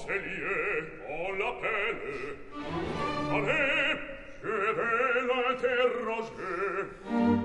c'est lié, on l'appelle. Allez, je vais l'interroger.